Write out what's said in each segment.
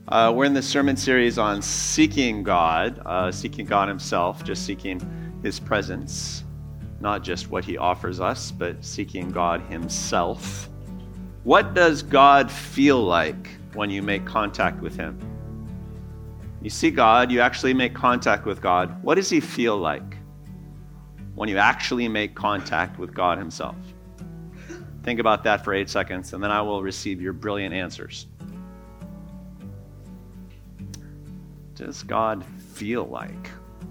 We're in this sermon series on seeking God himself, just seeking his presence, not just what he offers us, but seeking God himself. What does God feel like when you make contact with him? You see God, you actually make contact with God. What does he feel like when you actually make contact with God himself? Think about that for 8 seconds, and then I will receive your brilliant answers. Does God feel like?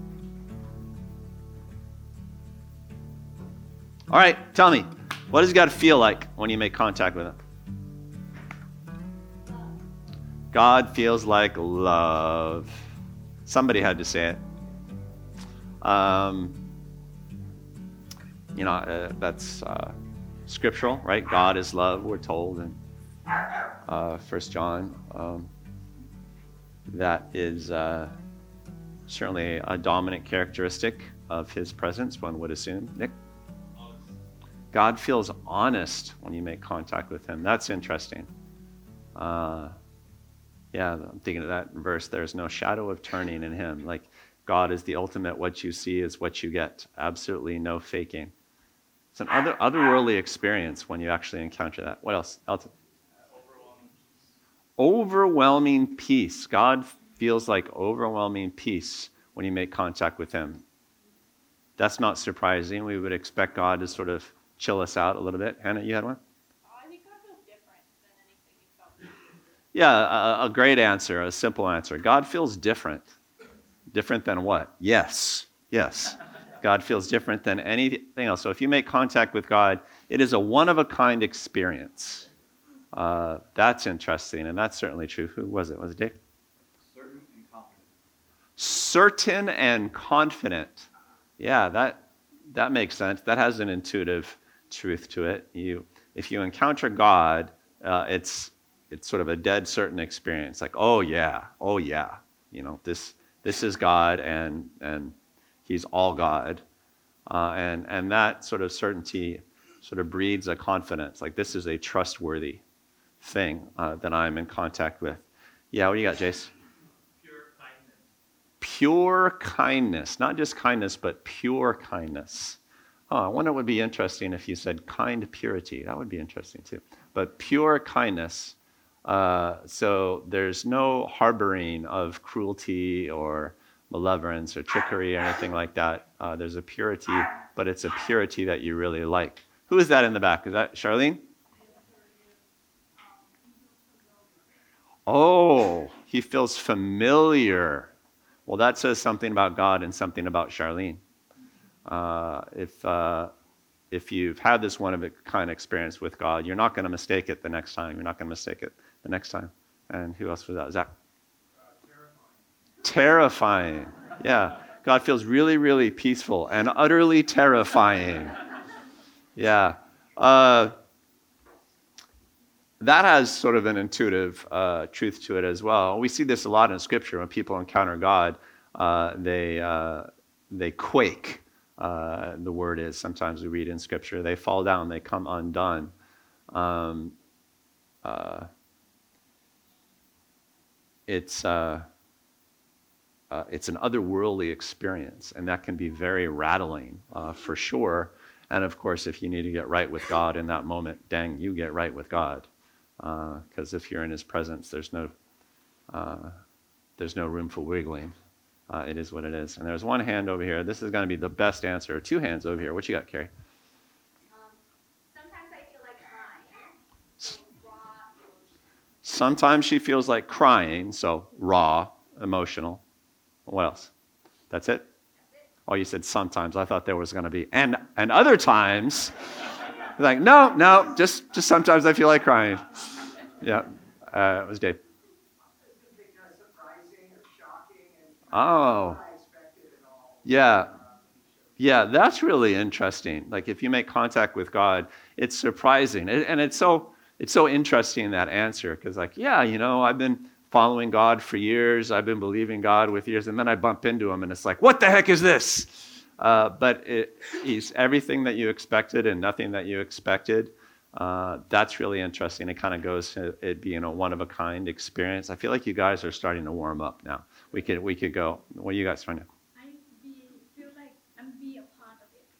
All right, tell me, what does God feel like when you make contact with him? God feels like love. Somebody had to say it. That's scriptural, right? God is love, we're told in 1 John. That is certainly a dominant characteristic of his presence, one would assume. Nick? God feels honest when you make contact with him. That's interesting. I'm thinking of that verse. There's no shadow of turning in him. Like, God is the ultimate. What you see is what you get. Absolutely no faking. It's an otherworldly experience when you actually encounter that. What else? Elton? Overwhelming peace. God feels like overwhelming peace when you make contact with him. That's not surprising. We would expect God to sort of chill us out a little bit. Hannah, you had one? I think God feels different than anything you felt. Yeah, a great answer, a simple answer. God feels different. Different than what? Yes. God feels different than anything else. So if you make contact with God, it is a one-of-a-kind experience. That's interesting, and that's certainly true. Who was it? Was it Dave? Certain and confident. Certain and confident. Yeah, that makes sense. That has an intuitive truth to it. If you encounter God, it's sort of a dead certain experience. Like, oh yeah, this is God, and he's all God, and that sort of certainty sort of breeds a confidence. Like, this is a trustworthy thing that I'm in contact with. Yeah, what do you got, Jace? Pure kindness. Pure kindness, not just kindness, but pure kindness. Oh, I wonder what would be interesting if you said kind purity. That would be interesting too. But pure kindness, so there's no harboring of cruelty or malevolence or trickery or anything like that. There's a purity, but it's a purity that you really like. Who is that in the back? Is that Charlene? Oh, he feels familiar. Well, that says something about God and something about Charlene. If you've had this one-of-a-kind experience with God, you're not going to mistake it the next time. And who else was that? Zach? Terrifying. Yeah. God feels really, really peaceful and utterly terrifying. Yeah. That has sort of an intuitive truth to it as well. We see this a lot in Scripture. When people encounter God, they quake. The word is, sometimes we read in Scripture, they fall down, they come undone. It's an otherworldly experience, and that can be very rattling for sure. And of course, if you need to get right with God in that moment, dang, you get right with God. Because if you're in his presence, there's no room for wiggling. It is what it is. And there's one hand over here. This is going to be the best answer. Two hands over here. What you got, Carrie? Sometimes I feel like crying. Sometimes she feels like crying, so raw, emotional. What else? That's it? Oh, you said sometimes. I thought there was going to be and other times. Like, no, just sometimes I feel like crying. Yeah, it was Dave. Surprising or shocking. Oh, yeah, that's really interesting. Like, if you make contact with God, it's surprising, and it's so interesting, that answer, because like, yeah, I've been following God for years, I've been believing God with years, and then I bump into him, and it's like, what the heck is this? But he's everything that you expected and nothing that you expected. That's really interesting. It kind of goes to it being a one-of-a-kind experience. I feel like you guys are starting to warm up now. We could go. What are you guys trying to? feel like I'm be a part of it.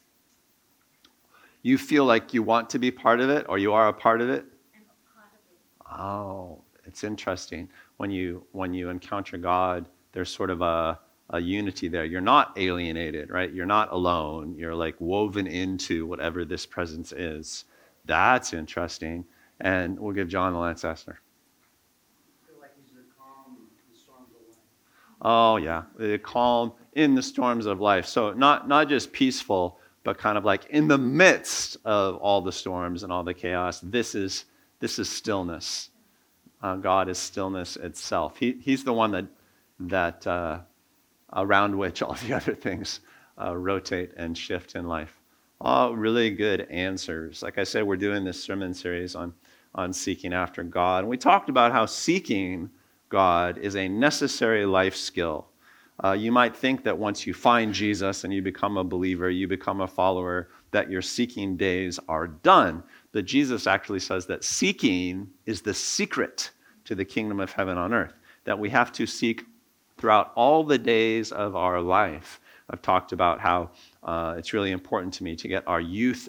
You feel like you want to be part of it, or you are a part of it? I'm a part of it. Oh, it's interesting. When you encounter God, there's sort of a unity there. You're not alienated, right? You're not alone. You're like woven into whatever this presence is. That's interesting. And we'll give John the Lance Essner. I feel like he's the calm in the storms of life. Oh yeah, the calm in the storms of life. So not just peaceful, but kind of like in the midst of all the storms and all the chaos. This is stillness. God is stillness itself. He's the one that around which all the other things rotate and shift in life. All really good answers. Like I said, we're doing this sermon series on seeking after God. And we talked about how seeking God is a necessary life skill. You might think that once you find Jesus and you become a believer, you become a follower, that your seeking days are done. But Jesus actually says that seeking is the secret to the kingdom of heaven on earth, that we have to seek throughout all the days of our life. I've talked about how it's really important to me to get our youth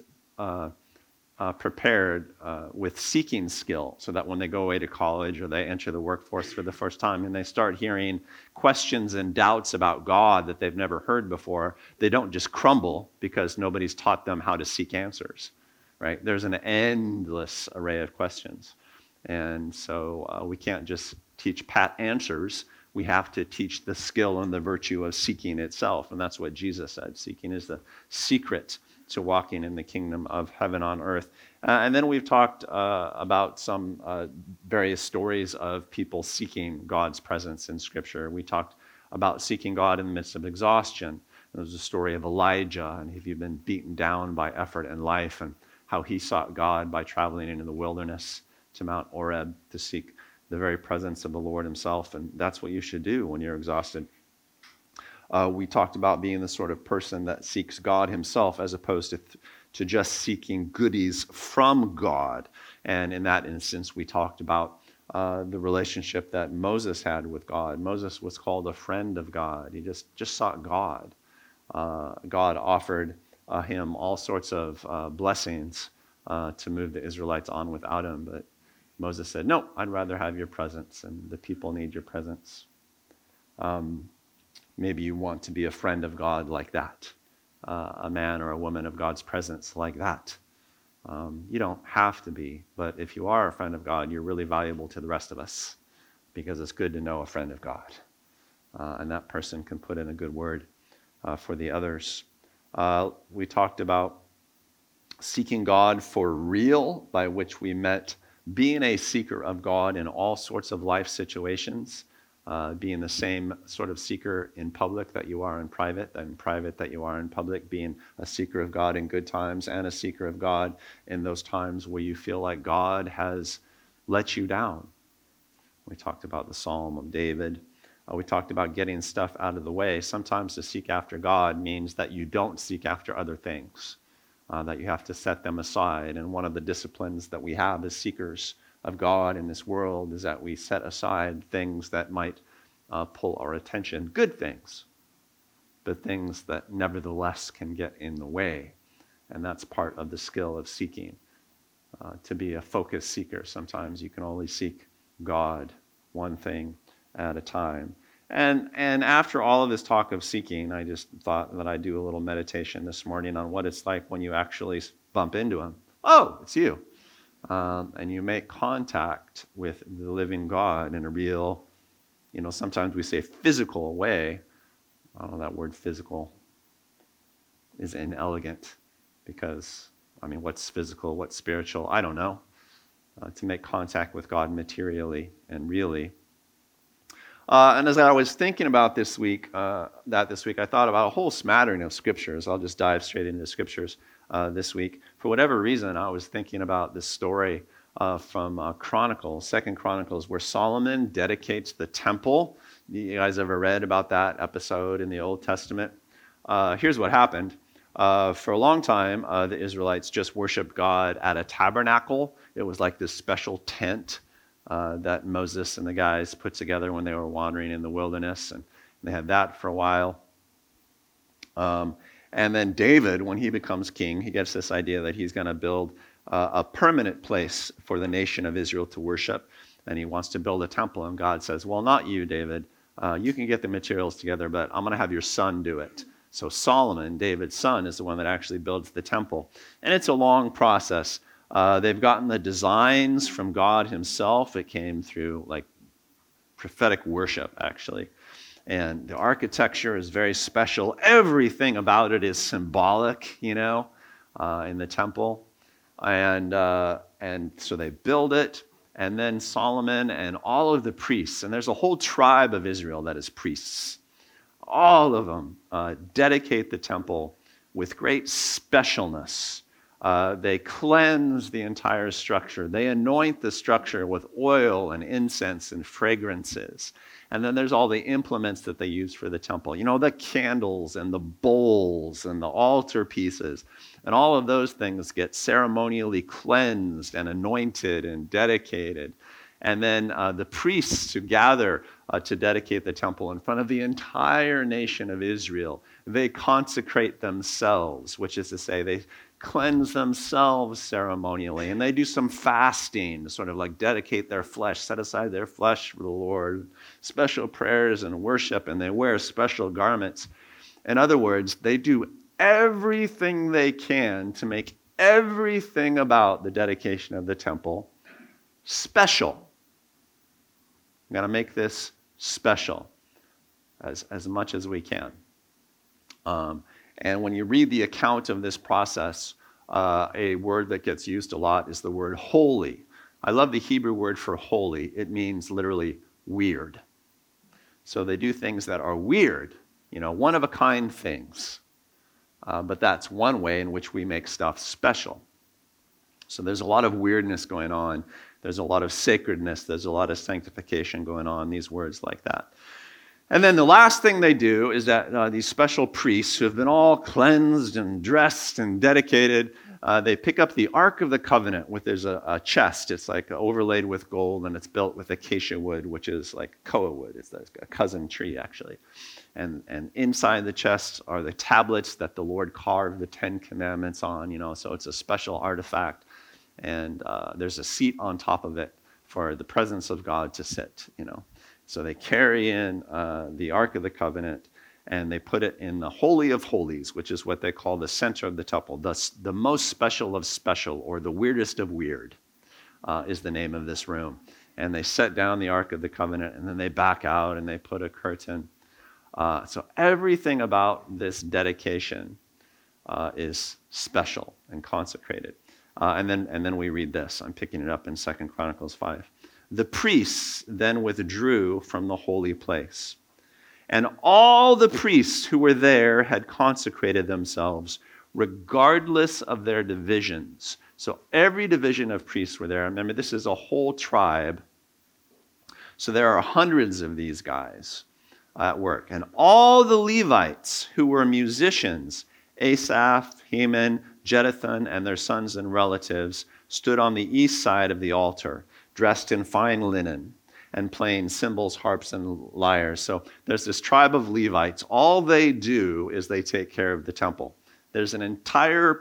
prepared with seeking skill, so that when they go away to college or they enter the workforce for the first time and they start hearing questions and doubts about God that they've never heard before, they don't just crumble because nobody's taught them how to seek answers, right? There's an endless array of questions. And so we can't just teach pat answers. We have to teach the skill and the virtue of seeking itself. And that's what Jesus said. Seeking is the secret to walking in the kingdom of heaven on earth. And then we've talked about some various stories of people seeking God's presence in Scripture. We talked about seeking God in the midst of exhaustion. There was a story of Elijah, and if you've been beaten down by effort and life, and how he sought God by traveling into the wilderness to Mount Oreb to seek the very presence of the Lord himself. And that's what you should do when you're exhausted. We talked about being the sort of person that seeks God himself as opposed to just seeking goodies from God. And in that instance, we talked about the relationship that Moses had with God. Moses was called a friend of God. He just sought God. God offered him all sorts of blessings to move the Israelites on without him. But Moses said, no, I'd rather have your presence, and the people need your presence. Maybe you want to be a friend of God like that, a man or a woman of God's presence like that. You don't have to be, but if you are a friend of God, you're really valuable to the rest of us, because it's good to know a friend of God. And that person can put in a good word for the others. We talked about seeking God for real, by which we meant being a seeker of God in all sorts of life situations, being the same sort of seeker in public that you are in private, and private that you are in public, being a seeker of God in good times and a seeker of God in those times where you feel like God has let you down. We talked about the Psalm of David. We talked about getting stuff out of the way. Sometimes to seek after God means that you don't seek after other things, that you have to set them aside. And one of the disciplines that we have as seekers of God in this world is that we set aside things that might pull our attention, good things, but things that nevertheless can get in the way. And that's part of the skill of seeking. To be a focused seeker, sometimes you can only seek God, one thing at a time. And after all of this talk of seeking, I just thought that I'd do a little meditation this morning on what it's like when you actually bump into him. Oh, it's you. And you make contact with the living God in a real, sometimes we say physical way. I don't know, that word physical is inelegant because, what's physical, what's spiritual? I don't know. To make contact with God materially and really. And as I was thinking about this week, I thought about a whole smattering of scriptures. I'll just dive straight into the scriptures this week. For whatever reason, I was thinking about this story from Chronicles, 2 Chronicles, where Solomon dedicates the temple. You guys ever read about that episode in the Old Testament? Here's what happened. For a long time, the Israelites just worshiped God at a tabernacle. It was like this special tent that Moses and the guys put together when they were wandering in the wilderness, and they had that for a while. And then David, when he becomes king, he gets this idea that he's going to build a permanent place for the nation of Israel to worship, and he wants to build a temple. And God says, well, not you, David. You can get the materials together, but I'm going to have your son do it. So Solomon, David's son, is the one that actually builds the temple. And it's a long process. They've gotten the designs from God himself. It came through like prophetic worship, actually. And the architecture is very special. Everything about it is symbolic, in the temple. And so they build it. And then Solomon and all of the priests, and there's a whole tribe of Israel that is priests. All of them dedicate the temple with great specialness. They cleanse the entire structure. They anoint the structure with oil and incense and fragrances. And then there's all the implements that they use for the temple. The candles and the bowls and the altar pieces. And all of those things get ceremonially cleansed and anointed and dedicated. And then the priests who gather to dedicate the temple in front of the entire nation of Israel, they consecrate themselves, which is to say they cleanse themselves ceremonially, and they do some fasting to sort of like dedicate their flesh, set aside their flesh for the Lord, special prayers and worship, and they wear special garments. In other words, they do everything they can to make everything about the dedication of the temple special. We've got to make this special as much as we can. And when you read the account of this process, a word that gets used a lot is the word holy. I love the Hebrew word for holy. It means literally weird. So they do things that are weird, one-of-a-kind things. But that's one way in which we make stuff special. So there's a lot of weirdness going on. There's a lot of sacredness. There's a lot of sanctification going on, these words like that. And then the last thing they do is that these special priests who have been all cleansed and dressed and dedicated, they pick up the Ark of the Covenant, there's a chest. It's like overlaid with gold, and it's built with acacia wood, which is like koa wood. It's a cousin tree, actually. And inside the chest are the tablets that the Lord carved the Ten Commandments on, so it's a special artifact. And there's a seat on top of it for the presence of God to sit, So they carry in the Ark of the Covenant, and they put it in the Holy of Holies, which is what they call the center of the temple. The most special of special, or the weirdest of weird, is the name of this room. And they set down the Ark of the Covenant, and then they back out, and they put a curtain. So everything about this dedication is special and consecrated. And then we read this. I'm picking it up in 2 Chronicles 5. The priests then withdrew from the holy place, and all the priests who were there had consecrated themselves, regardless of their divisions. So every division of priests were there. Remember, this is a whole tribe. So there are hundreds of these guys at work. And all the Levites who were musicians, Asaph, Heman, Jeduthun, and their sons and relatives, stood on the east side of the altar, dressed in fine linen and playing cymbals, harps, and lyres. So there's this tribe of Levites. All they do is they take care of the temple. There's an entire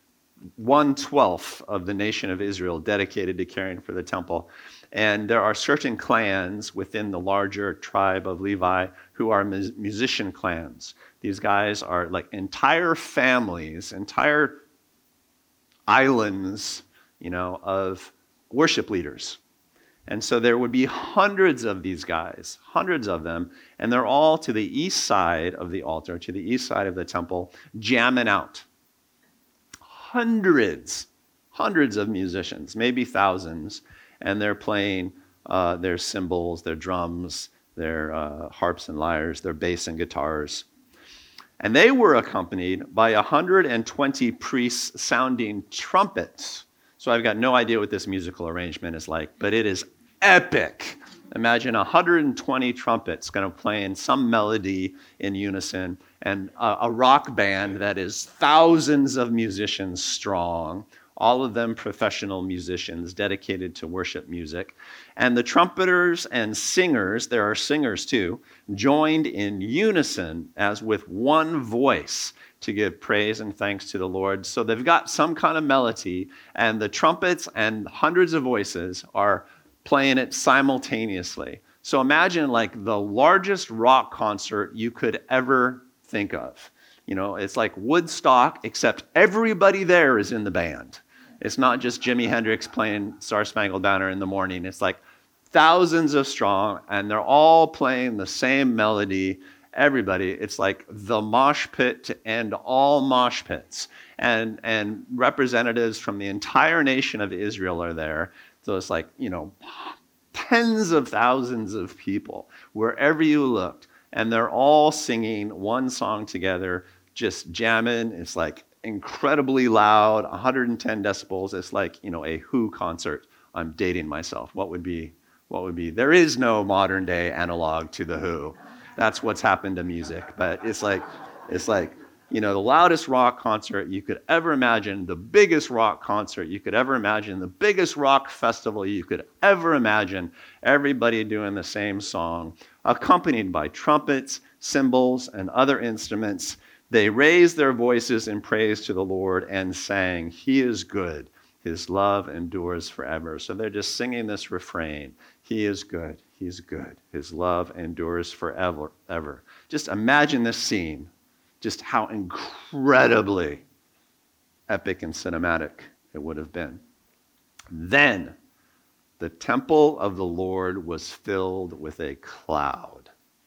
1/12 of the nation of Israel dedicated to caring for the temple. And there are certain clans within the larger tribe of Levi who are musician clans. These guys are like entire families, entire islands, of worship leaders. And so there would be hundreds of these guys, hundreds of them, and they're all to the east side of the altar, to the east side of the temple, jamming out. Hundreds of musicians, maybe thousands, and they're playing their cymbals, their drums, their harps and lyres, their bass and guitars. And they were accompanied by 120 priests sounding trumpets. So I've got no idea what this musical arrangement is like, but it is epic. Imagine 120 trumpets going to play in some melody in unison, and a rock band that is thousands of musicians strong, all of them professional musicians dedicated to worship music. And the trumpeters and singers, there are singers too, joined in unison as with one voice to give praise and thanks to the Lord. So they've got some kind of melody, and the trumpets and hundreds of voices are playing it simultaneously. So imagine like the largest rock concert you could ever think of. You know, it's like Woodstock, except everybody there is in the band. It's not just Jimi Hendrix playing Star Spangled Banner in the morning. It's like thousands of strong, and they're all playing the same melody. Everybody, it's like the mosh pit to end all mosh pits. And representatives from the entire nation of Israel are there. So it's like, you know, tens of thousands of people, wherever you looked. And they're all singing one song together, just jamming. It's like incredibly loud, 110 decibels. It's like, you know, a Who concert. I'm dating myself. What would be? There is no modern day analog to the Who. That's what's happened to music. But it's like, you know, the loudest rock concert you could ever imagine, the biggest rock concert you could ever imagine, the biggest rock festival you could ever imagine, everybody doing the same song, accompanied by trumpets, cymbals, and other instruments. They raised their voices in praise to the Lord and sang, "He is good. His love endures forever." So they're just singing this refrain. He is good. He's good. His love endures forever. Ever. Just imagine this scene. Just how incredibly epic and cinematic it would have been. Then the temple of the Lord was filled with a cloud,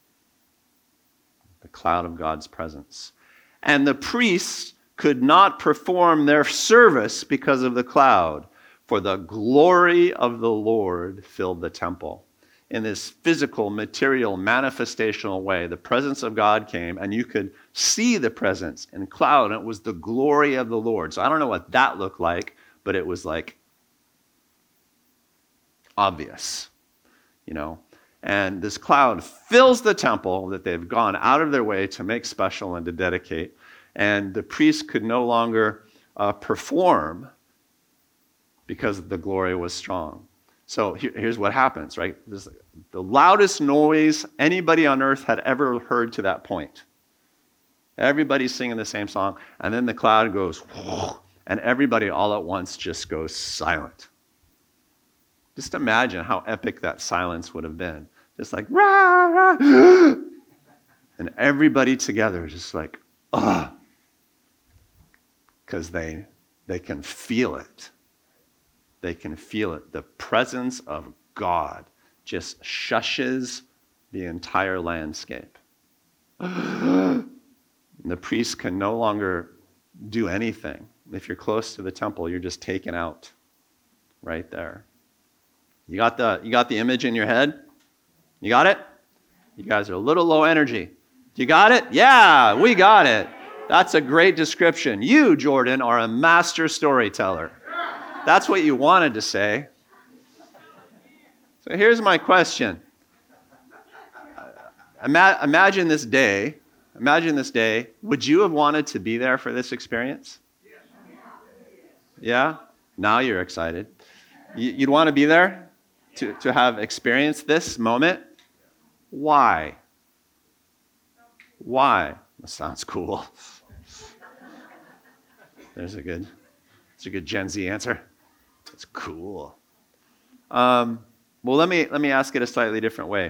the cloud of God's presence. And the priests could not perform their service because of the cloud, for the glory of the Lord filled the temple. In this physical, material, manifestational way, the presence of God came, and you could see the presence in cloud, and it was the glory of the Lord. So I don't know what that looked like, but it was like obvious, you know. And this cloud fills the temple that they've gone out of their way to make special and to dedicate. And the priests could no longer perform because the glory was strong. So here's what happens, right? This is the loudest noise anybody on earth had ever heard to that point. Everybody's singing the same song, and then the cloud goes, and everybody all at once just goes silent. Just imagine how epic that silence would have been. Just like, rah, rah, and everybody together just like, ah, because they can feel it. They can feel it. The presence of God just shushes the entire landscape. The priests can no longer do anything. If you're close to the temple, you're just taken out right there. You got the image in your head? You got it? You guys are a little low energy. You got it? Yeah, we got it. That's a great description. You, Jordan, are a master storyteller. That's what you wanted to say. So here's my question. Imagine this day. Would you have wanted to be there for this experience? Yeah? Now you're excited. You'd want to be there to have experienced this moment? Why? Why? That sounds cool. It's a good Gen Z answer. It's cool. Well, let me ask it a slightly different way.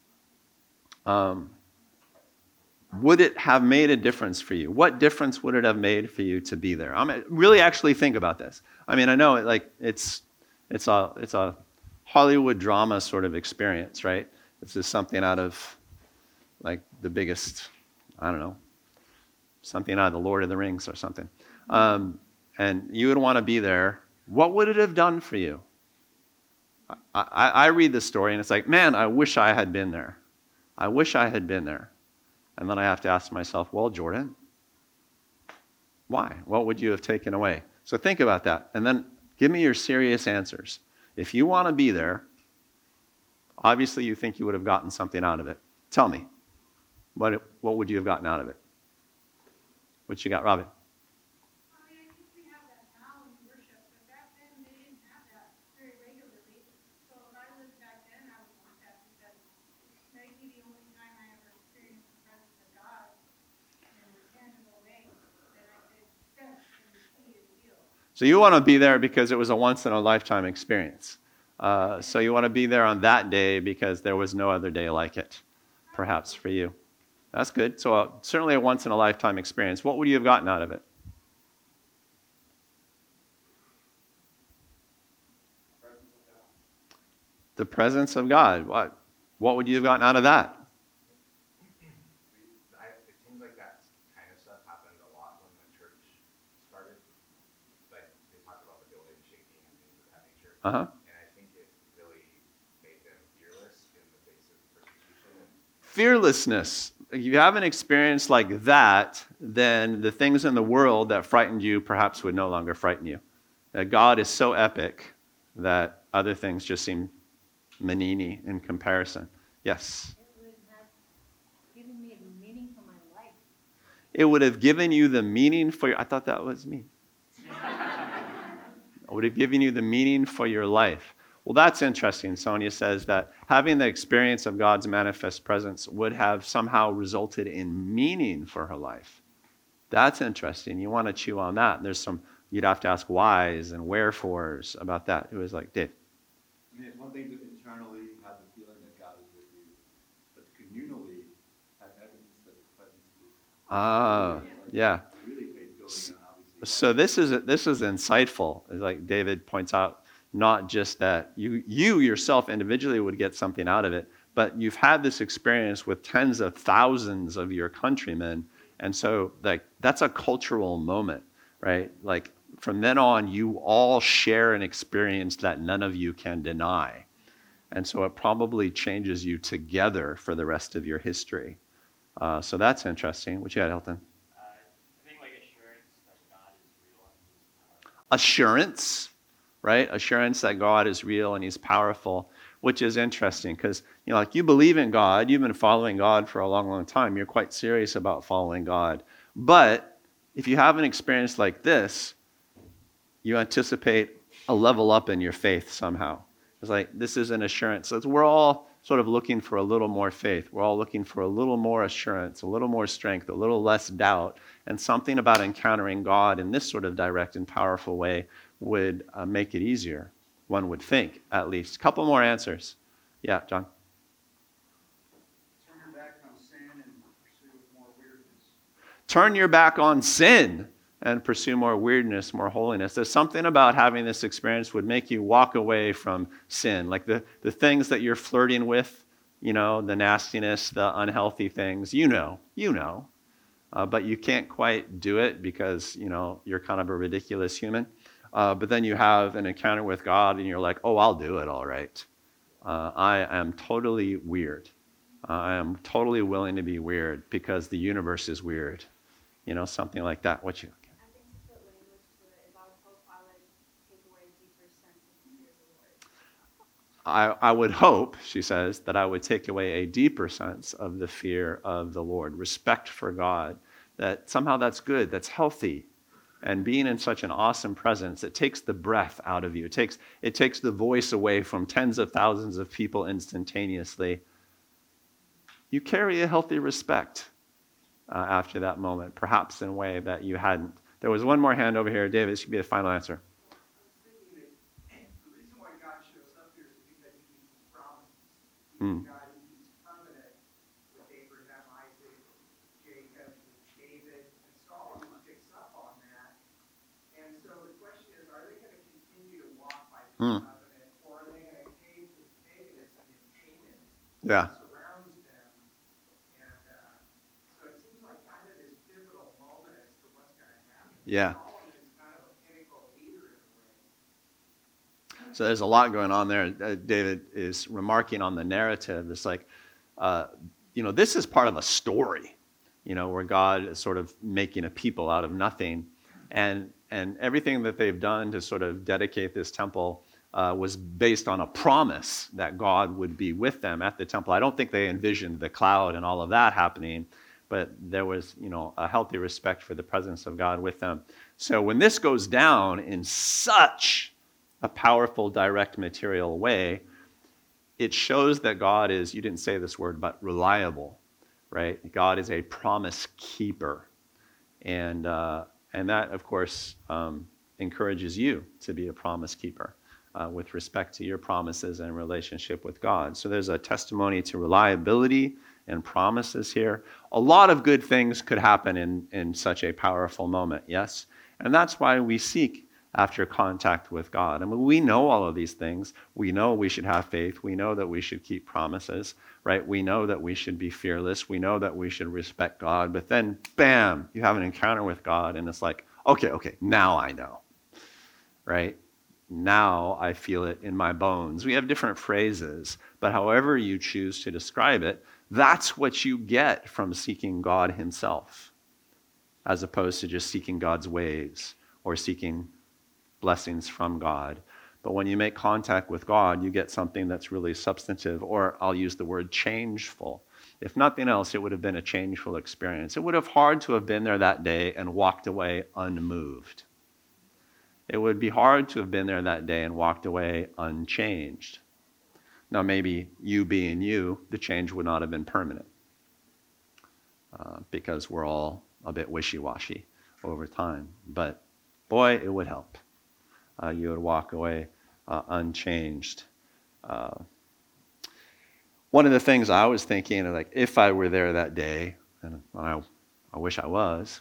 Would it have made a difference for you? What difference would it have made for you to be there? Really actually think about this. I mean, I know it's a Hollywood drama sort of experience, right? This is something out of like the biggest, I don't know, something out of the Lord of the Rings or something. And you would want to be there. What would it have done for you? I read this story and it's like, man, I wish I had been there. I wish I had been there. And then I have to ask myself, well, Jordan, why? What would you have taken away? So think about that. And then give me your serious answers. If you want to be there, Obviously, you think you would have gotten something out of it. Tell me, what would you have gotten out of it? What you got, Robin? I mean, I think we have that now in worship, but back then they didn't have that very regularly. So if I lived back then, I would want that because it's maybe the only time I ever experienced the presence of God in a tangible way that I could sense and see and feel. So you want to be there because it was a once-in-a-lifetime experience. So you want to be there on that day because there was no other day like it, perhaps, for you. That's good. So certainly a once-in-a-lifetime experience. What would you have gotten out of it? The presence of God. What would you have gotten out of that? It seems like that kind of stuff happened a lot when the church started. Like they talked about the building shaking and things of that nature. Uh-huh. And I think it really made them fearless in the face of persecution. Fearlessness. If you have an experience like that, then the things in the world that frightened you perhaps would no longer frighten you. That God is so epic that other things just seem manini in comparison. Yes? It would have given me the meaning for my life. It would have given you the meaning for your... I thought that was me. It would have given you the meaning for your life. Well, that's interesting. Sonia says that having the experience of God's manifest presence would have somehow resulted in meaning for her life. That's interesting. You want to chew on that. You'd have to ask whys and wherefores about that. It was like, Dave. I mean, it's one thing to internally have the feeling that God is with you, but communally have evidence that His presence is. Yeah. Really great building on obviously. So this is insightful. Like David points out, not just that you yourself individually would get something out of it, but you've had this experience with tens of thousands of your countrymen, and so like that's a cultural moment, right? Like from then on, you all share an experience that none of you can deny, and so it probably changes you together for the rest of your history. So that's interesting. What you got, Elton? I think like assurance that God is real and He's powerful. Assurance, right? Assurance that God is real and He's powerful, which is interesting because, like you believe in God, you've been following God for a long, long time. You're quite serious about following God. But if you have an experience like this, you anticipate a level up in your faith somehow. It's like, this is an assurance. So we're all sort of looking for a little more faith. We're all looking for a little more assurance, a little more strength, a little less doubt, and something about encountering God in this sort of direct and powerful way would make it easier, one would think, at least. A couple more answers. Yeah, John? Turn your back on sin and pursue more weirdness. Turn your back on sin and pursue more weirdness, more holiness. There's something about having this experience would make you walk away from sin. Like the things that you're flirting with, the nastiness, the unhealthy things, but you can't quite do it because, you're kind of a ridiculous human. But then you have an encounter with God and you're like, oh, I'll do it all right. I am totally weird. I am totally willing to be weird because the universe is weird. Something like that. What you? I think to put language to it is I would hope I would take away a deeper sense of the fear of the Lord. I would hope, she says, that I would take away a deeper sense of the fear of the Lord, respect for God, that somehow that's good, that's healthy. And being in such an awesome presence, it takes the breath out of you. It takes the voice away from tens of thousands of people instantaneously. You carry a healthy respect after that moment, perhaps in a way that you hadn't. There was one more hand over here. David, this should be the final answer. I was thinking that the reason why God shows up here is because He keeps His promises. God, He keeps covenant with Abraham, Isaac, Jacob, David, and Solomon picks up on that. And so the question is, are they going to continue to walk by this covenant, or are they going to cave to paganism in Canaan? Yeah. Surrounds them. And so it seems like kind of this pivotal moment as to what's going to happen. Yeah. Solomon is kind of a pinnacle leader in a way. So there's a lot going on there. David is remarking on the narrative. It's like, this is part of a story, where God is sort of making a people out of nothing. And everything that they've done to sort of dedicate this temple was based on a promise that God would be with them at the temple. I don't think they envisioned the cloud and all of that happening, but there was, a healthy respect for the presence of God with them. So when this goes down in such a powerful, direct, material way, it shows that God is, you didn't say this word, but reliable, right? God is a promise keeper. And that, of course, encourages you to be a promise keeper with respect to your promises and relationship with God. So there's a testimony to reliability and promises here. A lot of good things could happen in such a powerful moment, yes? And that's why we seek after contact with God. I mean, we know all of these things. We know we should have faith. We know that we should keep promises, right? We know that we should be fearless. We know that we should respect God. But then, bam, you have an encounter with God, and it's like, okay, now I know, right? Now I feel it in my bones. We have different phrases, but however you choose to describe it, that's what you get from seeking God himself, as opposed to just seeking God's ways or seeking blessings from God. But when you make contact with God, you get something that's really substantive, or I'll use the word changeful. If nothing else, it would have been a changeful experience. It would have hard to have been there that day and walked away unmoved. It would be hard to have been there that day and walked away unchanged. Now, maybe you being you, the change would not have been permanent because we're all a bit wishy-washy over time. But boy, it would help. You would walk away unchanged. One of the things I was thinking, like, if I were there that day, and I wish I was,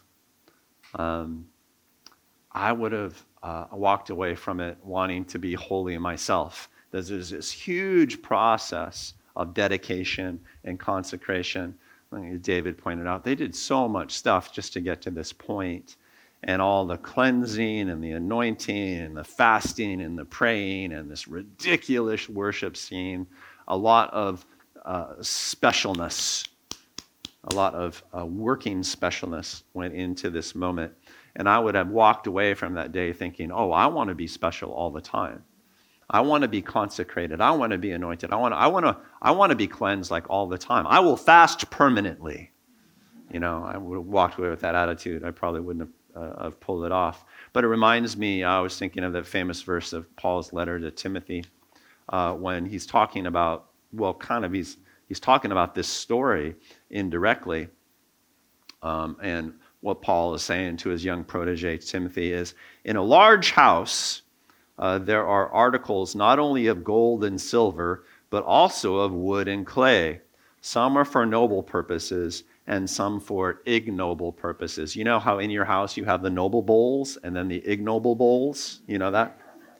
I would have walked away from it wanting to be holy myself. There's this huge process of dedication and consecration. Like David pointed out, they did so much stuff just to get to this point. And all the cleansing and the anointing and the fasting and the praying and this ridiculous worship scene, a lot of specialness, a lot of working specialness went into this moment. And I would have walked away from that day thinking, I want to be special all the time. I want to be consecrated. I want to be anointed. I want to be cleansed like all the time. I will fast permanently. I would have walked away with that attitude. I probably wouldn't have pulled it off. But it reminds me, I was thinking of that famous verse of Paul's letter to Timothy when he's talking about, he's talking about this story indirectly. And what Paul is saying to his young protege, Timothy, is, in a large house, there are articles not only of gold and silver, but also of wood and clay. Some are for noble purposes, and some for ignoble purposes. You know how in your house you have the noble bowls and then the ignoble bowls? You know that?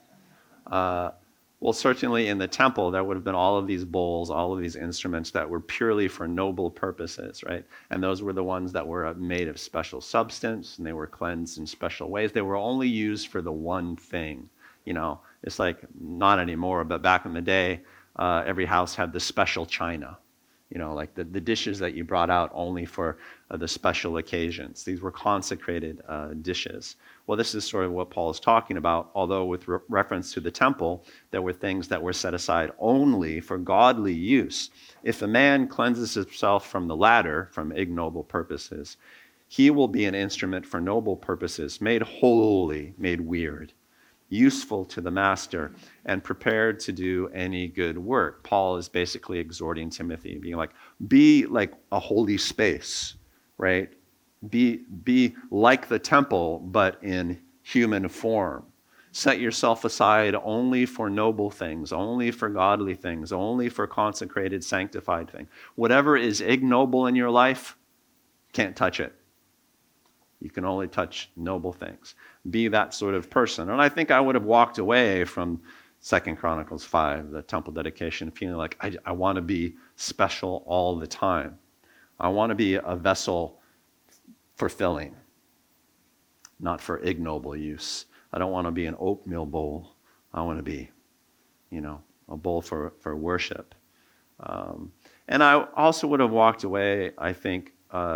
Well, certainly in the temple, there would have been all of these bowls, all of these instruments that were purely for noble purposes, right? And those were the ones that were made of special substance, and they were cleansed in special ways. They were only used for the one thing. It's like not anymore, but back in the day, every house had the special china. Like the dishes that you brought out only for the special occasions. These were consecrated dishes. Well, this is sort of what Paul is talking about, although with reference to the temple, there were things that were set aside only for godly use. If a man cleanses himself from the latter, from ignoble purposes, he will be an instrument for noble purposes, made holy, made weird, useful to the master, and prepared to do any good work. Paul is basically exhorting Timothy, being like, be like a holy space, right? Be like the temple, but in human form. Set yourself aside only for noble things, only for godly things, only for consecrated, sanctified things. Whatever is ignoble in your life, can't touch it. You can only touch noble things. Be that sort of person. And I think I would have walked away from 2 Chronicles 5, the temple dedication, feeling like I want to be special all the time. I want to be a vessel for filling, not for ignoble use. I don't want to be an oatmeal bowl. I want to be, a bowl for worship. And I also would have walked away, I think,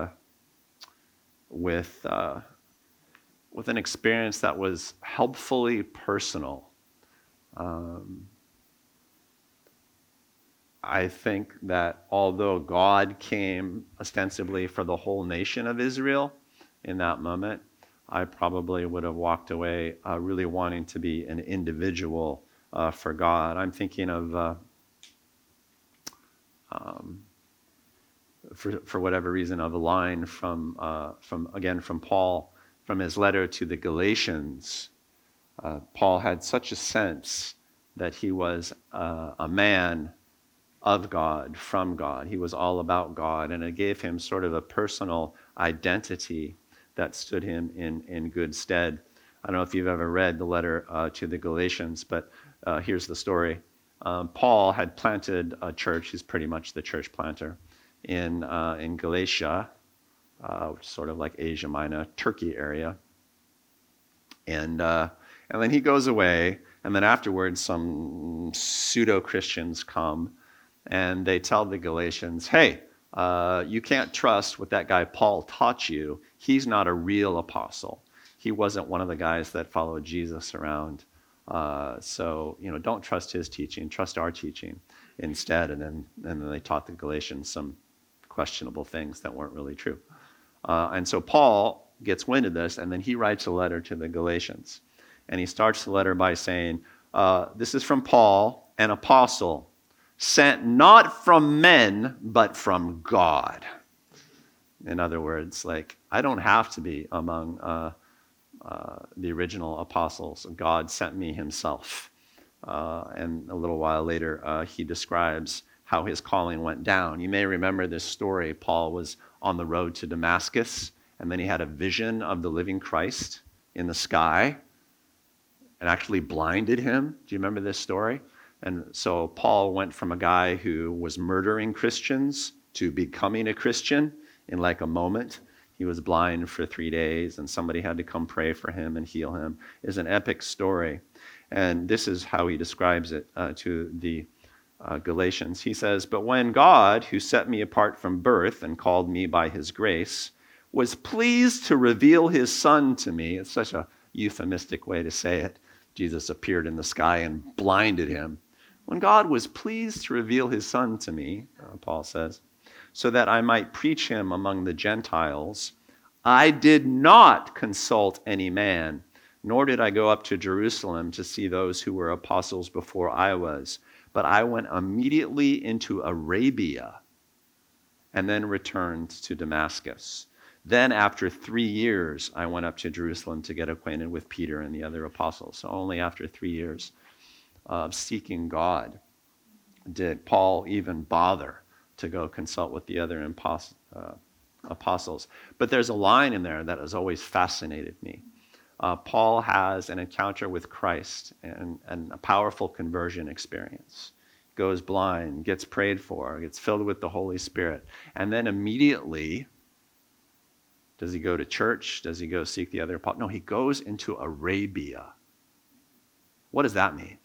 with an experience that was helpfully personal. I think that although God came ostensibly for the whole nation of Israel in that moment, I probably would have walked away really wanting to be an individual for God. I'm thinking of, for whatever reason, of a line from Paul, from his letter to the Galatians. Paul had such a sense that he was a man of God, from God. He was all about God, and it gave him sort of a personal identity that stood him in good stead. I don't know if you've ever read the letter to the Galatians, but here's the story. Paul had planted a church. He's pretty much the church planter in Galatia, which is sort of like Asia Minor, Turkey area. And then he goes away, and then afterwards some pseudo-Christians come, and they tell the Galatians, hey, you can't trust what that guy Paul taught you. He's not a real apostle. He wasn't one of the guys that followed Jesus around. So don't trust his teaching. Trust our teaching instead. And then they taught the Galatians some questionable things that weren't really true. And so Paul gets wind of this, and then he writes a letter to the Galatians. And he starts the letter by saying, this is from Paul, an apostle, sent not from men, but from God. In other words, I don't have to be among the original apostles. God sent me himself. And a little while later, he describes how his calling went down. You may remember this story. Paul was on the road to Damascus, and then he had a vision of the living Christ in the sky and actually blinded him. Do you remember this story? And so Paul went from a guy who was murdering Christians to becoming a Christian in a moment. He was blind for 3 days, and somebody had to come pray for him and heal him. It's an epic story. And this is how he describes it to the Galatians. He says, but when God, who set me apart from birth and called me by his grace, was pleased to reveal his son to me, it's such a euphemistic way to say it. Jesus appeared in the sky and blinded him. When God was pleased to reveal his son to me, Paul says, so that I might preach him among the Gentiles, I did not consult any man, nor did I go up to Jerusalem to see those who were apostles before I was, but I went immediately into Arabia and then returned to Damascus. Then after 3 years, I went up to Jerusalem to get acquainted with Peter and the other apostles. So only after 3 years of seeking God did Paul even bother to go consult with the other apostles. But there's a line in there that has always fascinated me. Paul has an encounter with Christ and a powerful conversion experience. Goes blind, gets prayed for, gets filled with the Holy Spirit. And then immediately, does he go to church? Does he go seek the other apostles? No, he goes into Arabia. What does that mean?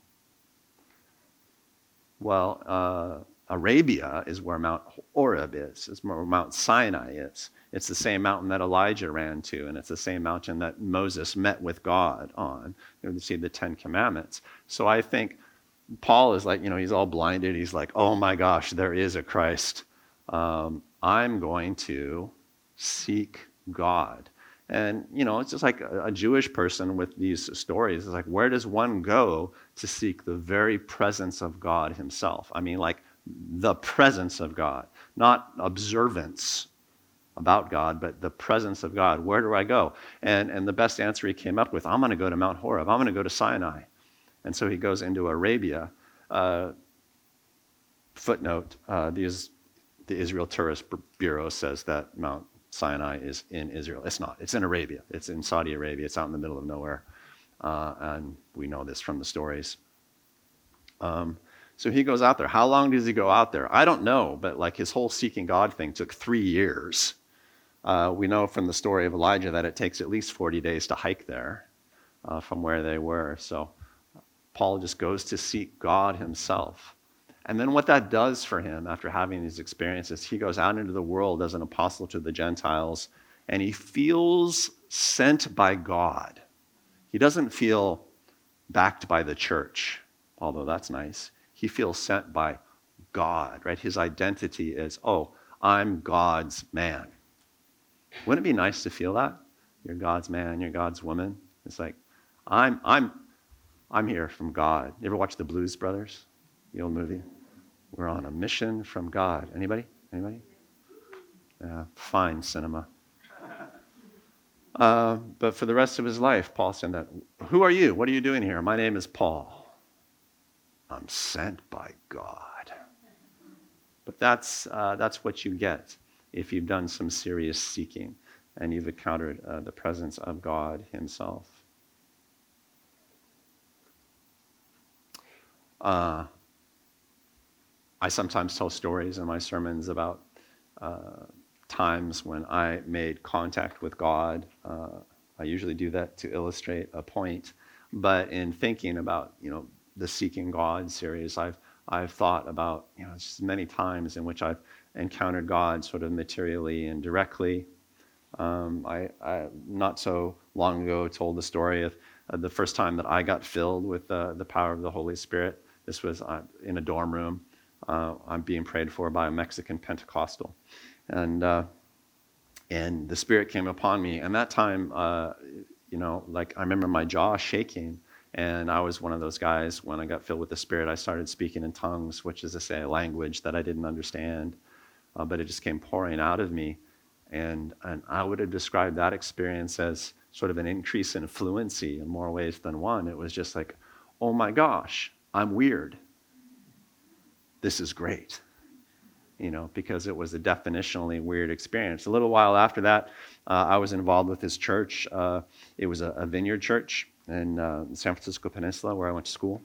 Well, Arabia is where Mount Horeb is. It's where Mount Sinai is. It's the same mountain that Elijah ran to, and it's the same mountain that Moses met with God on. You see the 10 Commandments. So I think Paul is he's all blinded. He's like, oh my gosh, there is a Christ. I'm going to seek God. And, it's just like a Jewish person with these stories. It's like, where does one go to seek the very presence of God himself? I mean, the presence of God, not observance about God, but the presence of God. Where do I go? And the best answer he came up with, I'm going to go to Mount Horeb. I'm going to go to Sinai. And so he goes into Arabia. Footnote, the Israel Tourist Bureau says that Mount Sinai is in Israel. It's not. It's in Arabia. It's in Saudi Arabia. It's out in the middle of nowhere. And we know this from the stories. So he goes out there. How long does he go out there? I don't know, but his whole seeking God thing took 3 years. We know from the story of Elijah that it takes at least 40 days to hike there from where they were. So Paul just goes to seek God himself. And then what that does for him after having these experiences, he goes out into the world as an apostle to the Gentiles, and he feels sent by God. He doesn't feel backed by the church. although that's nice. He feels sent by God, right? His identity is, oh, I'm God's man. Wouldn't it be nice to feel that? You're God's man, you're God's woman. It's like, I'm here from God. You ever watch the Blues Brothers, the old movie? We're on a mission from God. Anybody? Yeah, fine cinema. But for the rest of his life, Paul said that. Who are you? What are you doing here? My name is Paul. I'm sent by God. But that's what you get if you've done some serious seeking and you've encountered the presence of God himself. I sometimes tell stories in my sermons about times when I made contact with God. I usually do that to illustrate a point. But in thinking about, the Seeking God series, I've thought about, just many times in which I've encountered God sort of materially and directly. I not so long ago told the story of the first time that I got filled with the power of the Holy Spirit. This was in a dorm room. I'm being prayed for by a Mexican Pentecostal. And the Spirit came upon me. And that time, I remember my jaw shaking. And I was one of those guys, when I got filled with the Spirit, I started speaking in tongues, which is to say a language that I didn't understand. But it just came pouring out of me. And I would have described that experience as sort of an increase in fluency in more ways than one. It was just like, oh my gosh, I'm weird. This is great. Because it was a definitionally weird experience. A little while after that, I was involved with this church. It was a vineyard church in the San Francisco Peninsula where I went to school.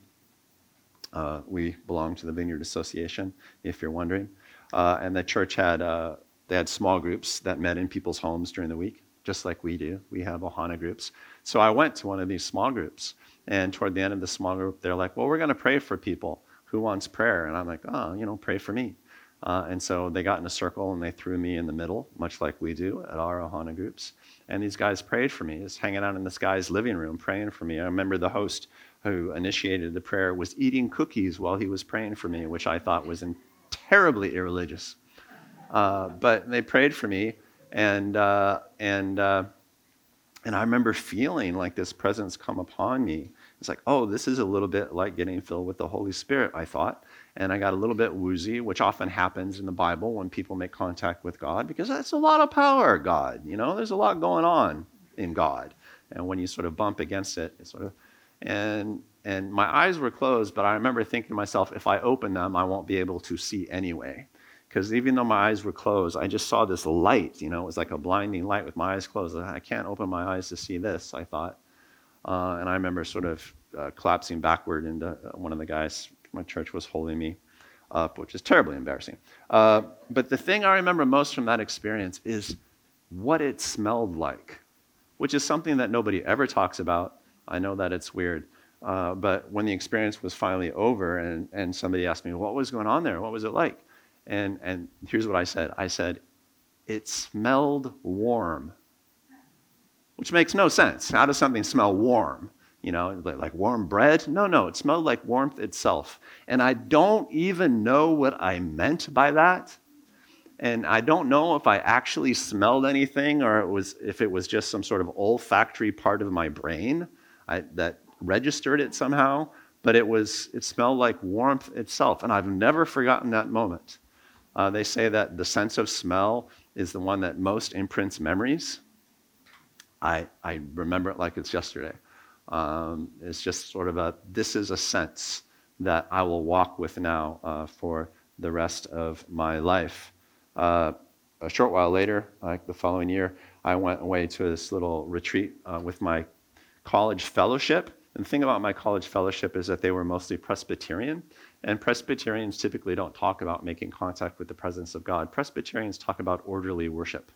We belonged to the Vineyard Association, if you're wondering. And the church had small groups that met in people's homes during the week, just like we do. We have Ohana groups. So I went to one of these small groups. And toward the end of the small group, they're like, well, we're going to pray for people. Who wants prayer? And I'm like, pray for me. And so they got in a circle and they threw me in the middle, much like we do at our Ohana groups. And these guys prayed for me, just hanging out in this guy's living room praying for me. I remember the host who initiated the prayer was eating cookies while he was praying for me, which I thought was terribly irreligious. But they prayed for me, and I remember feeling like this presence come upon me. It's like, oh, this is a little bit like getting filled with the Holy Spirit, I thought. And I got a little bit woozy, which often happens in the Bible when people make contact with God, because that's a lot of power, God. There's a lot going on in God. And when you sort of bump against it, it's sort of, and my eyes were closed, but I remember thinking to myself, if I open them, I won't be able to see anyway. Because even though my eyes were closed, I just saw this light, it was like a blinding light with my eyes closed. I can't open my eyes to see this, I thought. And I remember sort of collapsing backward into one of the guys my church was holding me up, which is terribly embarrassing. But the thing I remember most from that experience is what it smelled like, which is something that nobody ever talks about. I know that it's weird. But when the experience was finally over and somebody asked me, what was going on there? What was it like? And here's what I said. I said, it smelled warm, which makes no sense. How does something smell warm? Like warm bread? No, it smelled like warmth itself. And I don't even know what I meant by that. And I don't know if I actually smelled anything or if it was just some sort of olfactory part of my brain that registered it somehow. But it smelled like warmth itself. And I've never forgotten that moment. They say that the sense of smell is the one that most imprints memories. I remember it like it's yesterday. It's just sort of this is a sense that I will walk with now for the rest of my life. A short while later, like the following year, I went away to this little retreat with my college fellowship. And the thing about my college fellowship is that they were mostly Presbyterian. And Presbyterians typically don't talk about making contact with the presence of God. Presbyterians talk about orderly worship.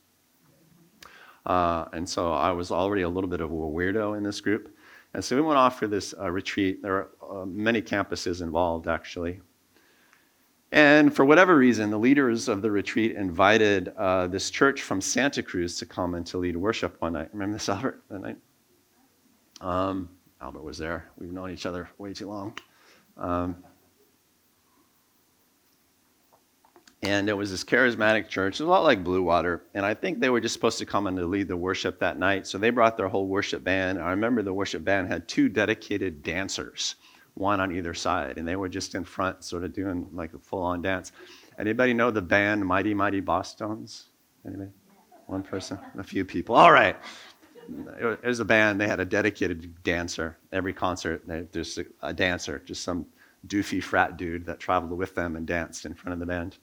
And so I was already a little bit of a weirdo in this group. And so we went off for this retreat. There are many campuses involved, actually. And for whatever reason, the leaders of the retreat invited this church from Santa Cruz to come and to lead worship one night. Remember this, Albert, that night? Albert was there. We've known each other way too long. And it was this charismatic church. It was a lot like Blue Water. And I think they were just supposed to come in to lead the worship that night. So they brought their whole worship band. I remember the worship band had 2 dedicated dancers, one on either side. And they were just in front sort of doing like a full-on dance. Anybody know the band Mighty Mighty Bosstones? Anybody? One person? A few people. All right. It was a band. They had a dedicated dancer. Every concert, there's a dancer, just some doofy frat dude that traveled with them and danced in front of the band.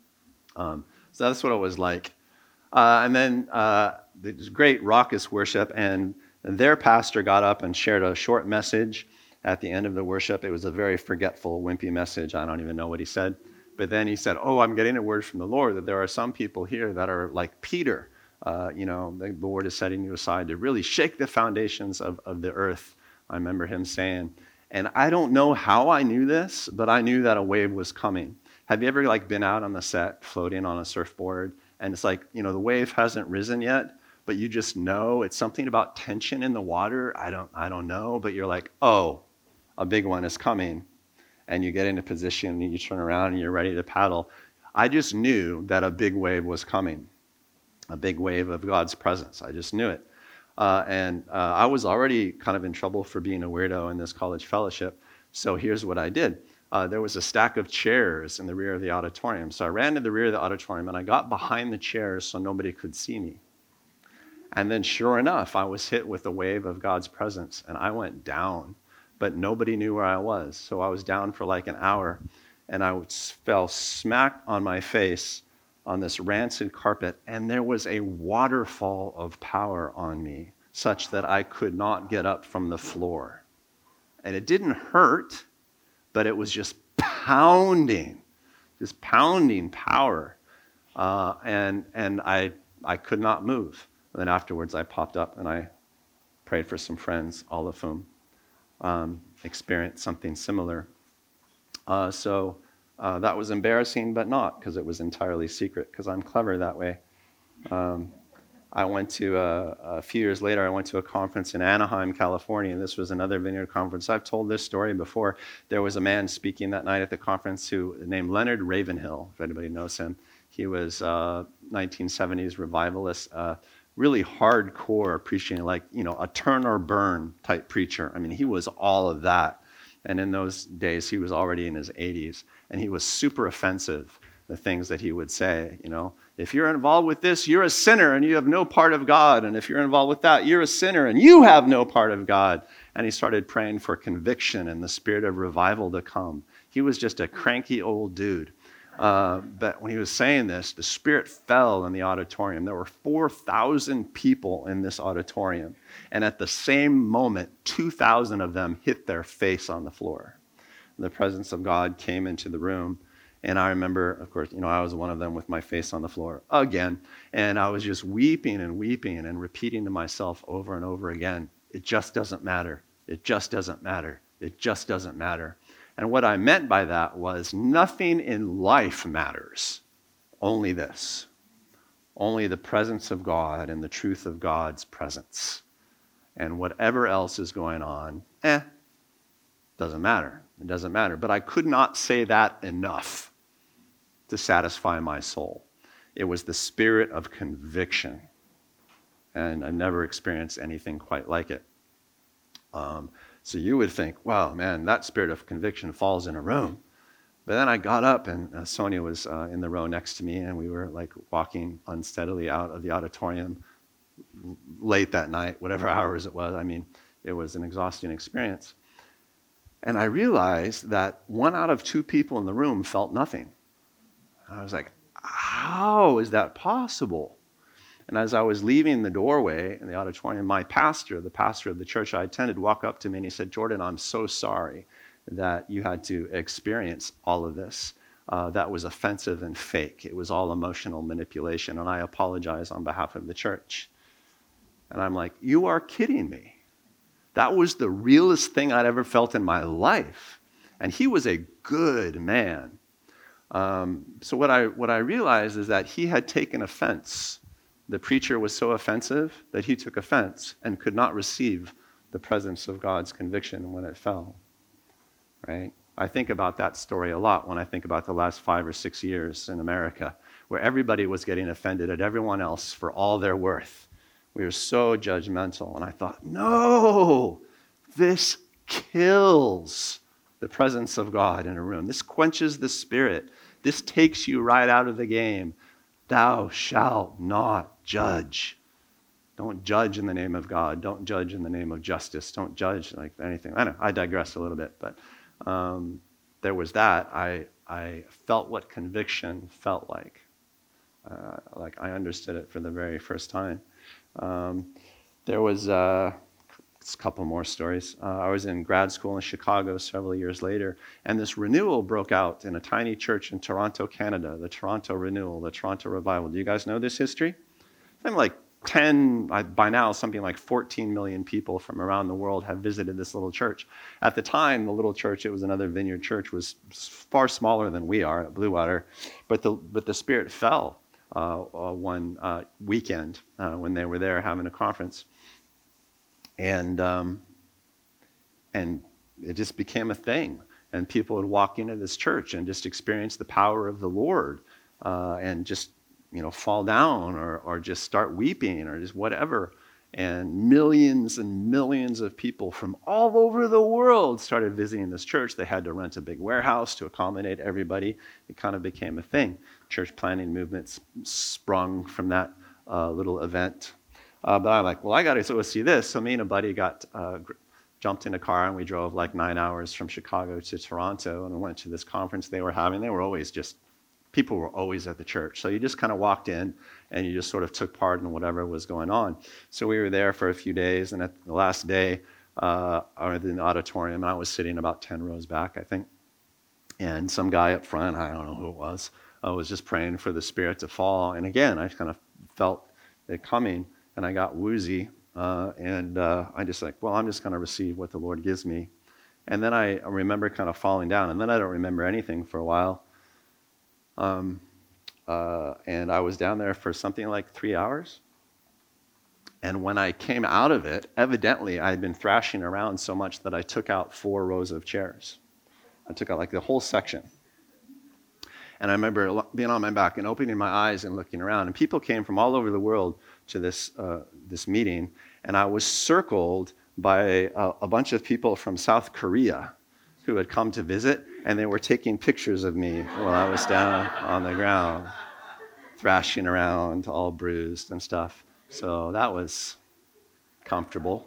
So that's what it was like. And then there was great raucous worship, and their pastor got up and shared a short message at the end of the worship. It was a very forgetful, wimpy message. I don't even know what he said. But then he said, I'm getting a word from the Lord that there are some people here that are like Peter. The Lord is setting you aside to really shake the foundations of the earth. I remember him saying, and I don't know how I knew this, but I knew that a wave was coming. Have you ever been out on the set floating on a surfboard and it's the wave hasn't risen yet, but you just know it's something about tension in the water. I don't know, but you're like, oh, a big one is coming. And you get into position and you turn around and you're ready to paddle. I just knew that a big wave was coming, a big wave of God's presence. I just knew it. And I was already kind of in trouble for being a weirdo in this college fellowship. So here's what I did. There was a stack of chairs in the rear of the auditorium. So I ran to the rear of the auditorium and I got behind the chairs so nobody could see me. And then sure enough, I was hit with a wave of God's presence and I went down, but nobody knew where I was. So I was down for like an hour and I fell smack on my face on this rancid carpet, and there was a waterfall of power on me such that I could not get up from the floor. And it didn't hurt, but it was just pounding power. And I could not move. And then afterwards I popped up and I prayed for some friends, all of whom experienced something similar. So that was embarrassing, but not, because it was entirely secret, because I'm clever that way. I went to, a few years later, I went to a conference in Anaheim, California, and this was another Vineyard conference. I've told this story before. There was a man speaking that night at the conference named Leonard Ravenhill, if anybody knows him. He was 1970s revivalist, really hardcore preaching, a turn or burn type preacher. I mean, he was all of that. And in those days, he was already in his 80s, and he was super offensive, the things that he would say. If you're involved with this, you're a sinner and you have no part of God. And if you're involved with that, you're a sinner and you have no part of God. And he started praying for conviction and the spirit of revival to come. He was just a cranky old dude. But when he was saying this, the Spirit fell in the auditorium. There were 4,000 people in this auditorium. And at the same moment, 2,000 of them hit their face on the floor. The presence of God came into the room. And I remember, of course, I was one of them with my face on the floor again. And I was just weeping and repeating to myself over and over again, it just doesn't matter. It just doesn't matter. It just doesn't matter. And what I meant by that was nothing in life matters, only this. Only the presence of God and the truth of God's presence. And whatever else is going on, doesn't matter. It doesn't matter. But I could not say that enough to satisfy my soul. It was the spirit of conviction. And I've never experienced anything quite like it. So you would think, wow, man, that spirit of conviction falls in a room. But then I got up and Sonia was in the row next to me and we were walking unsteadily out of the auditorium late that night, whatever hours it was. I mean, it was an exhausting experience. And I realized that 1 out of 2 people in the room felt nothing. I was like, how is that possible? And as I was leaving the doorway in the auditorium, my pastor, the pastor of the church I attended, walked up to me and he said, Jordan, I'm so sorry that you had to experience all of this. That was offensive and fake. It was all emotional manipulation, and I apologize on behalf of the church. And I'm like, you are kidding me. That was the realest thing I'd ever felt in my life. And he was a good man. So what I realized is that he had taken offense. The preacher was so offensive that he took offense and could not receive the presence of God's conviction when it fell. Right? I think about that story a lot when I think about the last 5 or 6 years in America, where everybody was getting offended at everyone else for all their worth. We were so judgmental. And I thought, no, this kills the presence of God in a room. This quenches the spirit. This takes you right out of the game. Thou shalt not judge. Don't judge in the name of God. Don't judge in the name of justice. Don't judge like anything. I know, I digress a little bit, but there was that. I felt what conviction felt like. I understood it for the very first time. There was a couple more stories. I was in grad school in Chicago several years later, and this renewal broke out in a tiny church in Toronto, Canada, the Toronto Renewal, the Toronto Revival. Do you guys know this history? I'm like 10, by now, something like 14 million people from around the world have visited this little church. At the time, the little church, it was another Vineyard church, was far smaller than we are at Blue Water, but the Spirit fell one weekend when they were there having a conference. And it just became a thing. And people would walk into this church and just experience the power of the Lord and just, fall down or just start weeping or just whatever. And millions of people from all over the world started visiting this church. They had to rent a big warehouse to accommodate everybody. It kind of became a thing. Church planting movements sprung from that little event. But I'm like, well, I got to go see this. So me and a buddy jumped in a car and we drove like 9 hours from Chicago to Toronto and went to this conference they were having. People were always at the church. So you just kind of walked in and you just sort of took part in whatever was going on. So we were there for a few days, and at the last day, I was in the auditorium, and I was sitting about 10 rows back, I think. And some guy up front, I don't know who it was just praying for the Spirit to fall. And again, I kind of felt it coming, and I got woozy. I just I'm just going to receive what the Lord gives me. And then I remember kind of falling down, and then I don't remember anything for a while. And I was down there for something like 3 hours. And when I came out of it, evidently I had been thrashing around so much that I took out 4 rows of chairs. I took out like the whole section. And I remember being on my back and opening my eyes and looking around. And people came from all over the world to this meeting. And I was circled by a bunch of people from South Korea who had come to visit. And they were taking pictures of me while I was down on the ground, thrashing around, all bruised and stuff. So that was comfortable.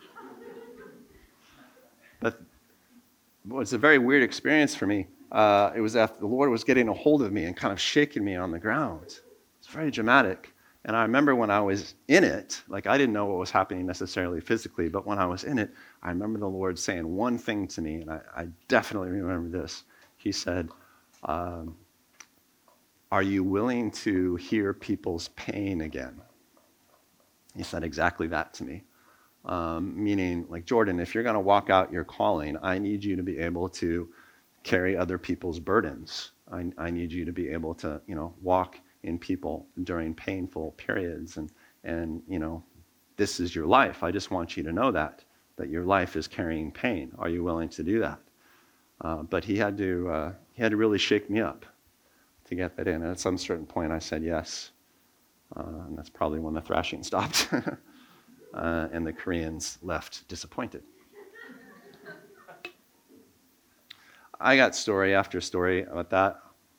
But it was a very weird experience for me. It was after the Lord was getting a hold of me and kind of shaking me on the ground. It's very dramatic. And I remember when I was in it, like I didn't know what was happening necessarily physically, but when I was in it, I remember the Lord saying one thing to me, and I definitely remember this. He said, are you willing to hear people's pain again? He said exactly that to me. Meaning, like, Jordan, if you're going to walk out your calling, I need you to be able to carry other people's burdens. I need you to be able to, walk in people during painful periods. And this is your life. I just want you to know that your life is carrying pain. Are you willing to do that? But he had to really shake me up to get that in. And at some certain point, I said yes. And that's probably when the thrashing stopped. And the Koreans left disappointed. I got story after story about that.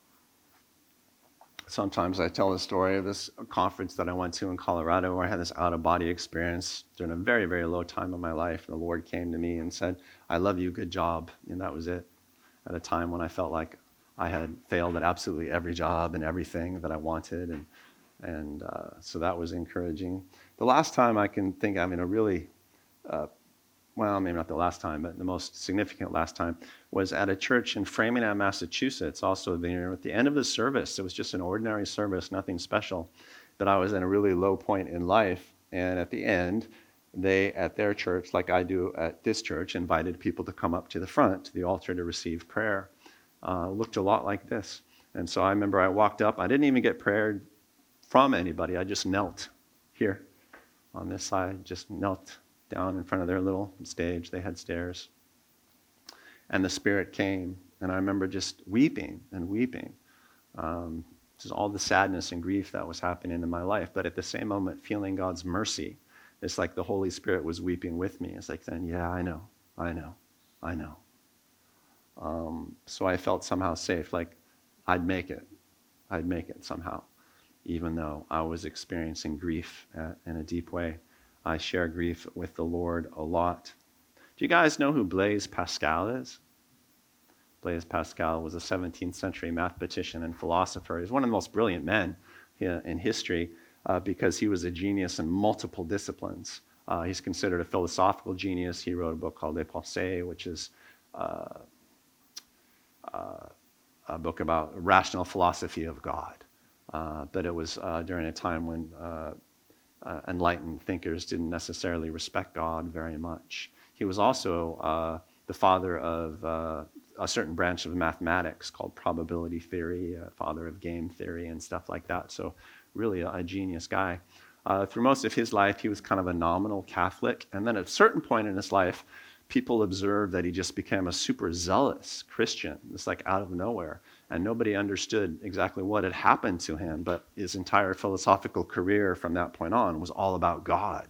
Sometimes I tell the story of this conference that I went to in Colorado where I had this out-of-body experience during a very, very low time in my life. The Lord came to me and said, I love you, good job. And that was it. At a time when I felt like I had failed at absolutely every job and everything that I wanted. And so that was encouraging. The last time I can think, maybe not the last time, but the most significant last time was at a church in Framingham, Massachusetts, also a vineyard. At the end of the service, it was just an ordinary service, nothing special, but I was in a really low point in life. And at the end, they, at their church, like I do at this church, invited people to come up to the front, to the altar to receive prayer. Looked a lot like this. And so I remember I walked up. I didn't even get prayer from anybody. I just knelt here on this side, just knelt down in front of their little stage. They had stairs. And the Spirit came And I remember just weeping and weeping. Just all the sadness and grief that was happening in my life. But at the same moment, feeling God's mercy. It's like the Holy Spirit was weeping with me. It's like, then, yeah, I know. So I felt somehow safe, like I'd make it somehow, even though I was experiencing grief in a deep way. I share grief with the Lord a lot. Do you guys know who Blaise Pascal is? Blaise Pascal was a 17th century mathematician and philosopher. He's one of the most brilliant men in history because he was a genius in multiple disciplines. He's considered a philosophical genius. He wrote a book called Les Pensées, which is a book about rational philosophy of God. But it was during a time when enlightened thinkers didn't necessarily respect God very much. He was also the father of a certain branch of mathematics called probability theory, father of game theory and stuff like that. So really a genius guy. Through most of his life, he was kind of a nominal Catholic. And then at a certain point in his life, people observed that he just became a super zealous Christian, just like out of nowhere. And nobody understood exactly what had happened to him, but his entire philosophical career from that point on was all about God.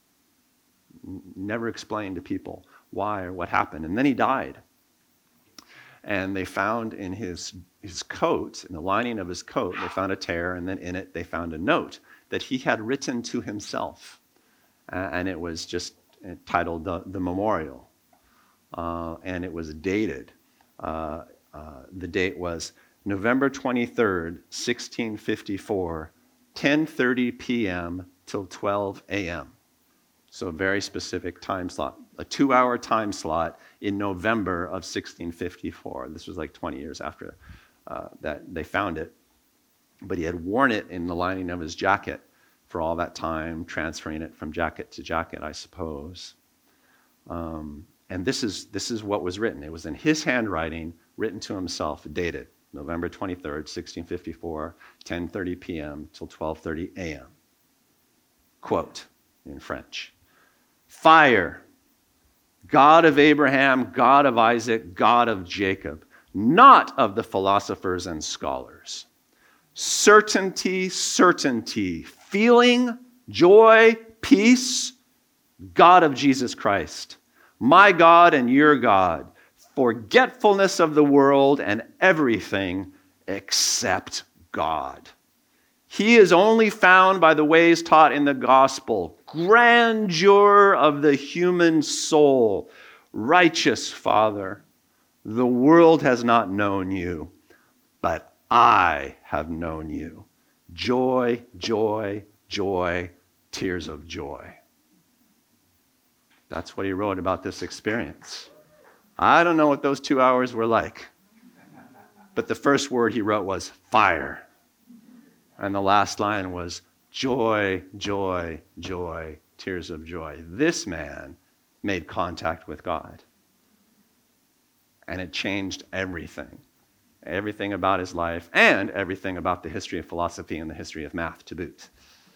Never explained to people why or what happened. And then he died. And they found in his coat, in the lining of his coat, they found a tear, and then in it they found a note that he had written to himself. And it was just titled The Memorial. And it was dated. The date was November 23rd, 1654, 10:30 p.m. till 12 a.m. So a very specific time slot, a 2-hour time slot in November of 1654. This was like 20 years after that they found it. But he had worn it in the lining of his jacket for all that time, transferring it from jacket to jacket, I suppose. And this is what was written. It was in his handwriting, written to himself, dated November 23rd, 1654, 10:30 p.m. till 12:30 a.m. Quote in French. Fire, God of Abraham, God of Isaac, God of Jacob, not of the philosophers and scholars. Certainty, certainty, feeling, joy, peace, God of Jesus Christ, my God and your God, forgetfulness of the world and everything except God. He is only found by the ways taught in the gospel, grandeur of the human soul. Righteous Father, the world has not known you, but I have known you. Joy, joy, joy, tears of joy. That's what he wrote about this experience. I don't know what those 2 hours were like, but the first word he wrote was fire. And the last line was joy, joy, joy, tears of joy. This man made contact with God. And it changed everything. Everything about his life and everything about the history of philosophy and the history of math to boot.